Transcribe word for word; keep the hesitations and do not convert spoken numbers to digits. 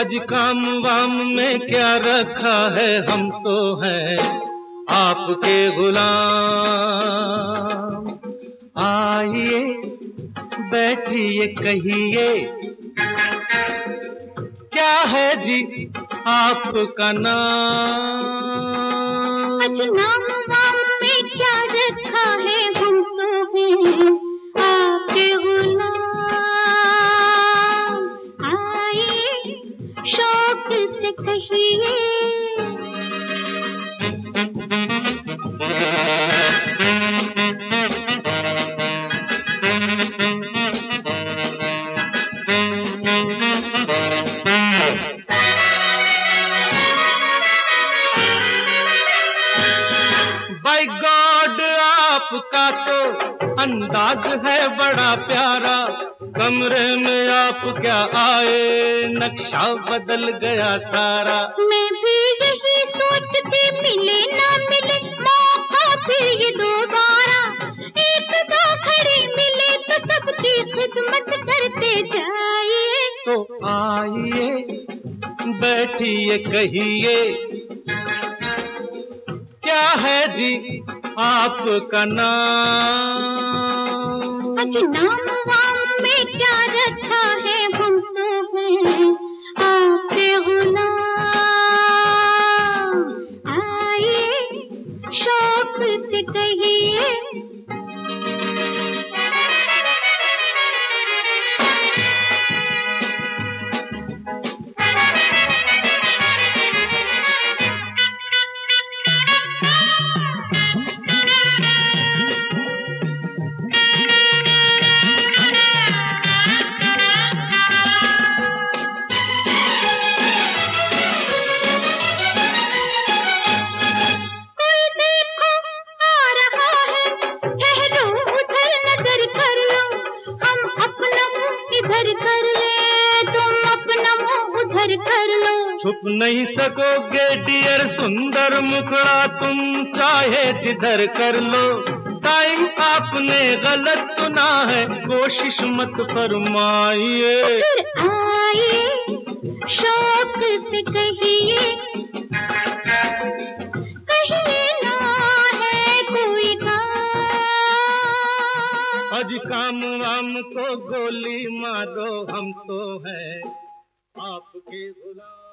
आज काम वाम में क्या रखा है, हम तो हैं आपके गुलाम। आइए बैठिए कहिए क्या है जी आपका नाम। आज नाम वाम में क्या रखा है, हम तो हैं आपके गुलाम। आइए शौक से कहिए बाय गॉड आपका तो अंदाज है बड़ा प्यारा। कमरे में आप क्या आए, नक्शा बदल गया सारा। मैं भी यही सोचती, मिले ना मिले मौका फिर ये दोबारा। एक दो घड़ी मिले तो सबकी खिदमत करते जाइए। तो आइए बैठिए कहिए क्या है जी आपका नाम। आज नाम वाम में क्या रखा है, हम तो हैं आपके गुलाम। आइए शौक से कहिए कर ले, तुम अपना मुंह उधर कर लो। छुप नहीं सकोगे डियर सुंदर मुखड़ा, तुम चाहे जिधर कर लो। टाइम आपने गलत चुना है, कोशिश मत फरमाइए। फिर आइए शौक से कहिए कहिए ना है कोई काम। आज काम वाम को गोली मारो, हम तो हैं आपके गुलाम।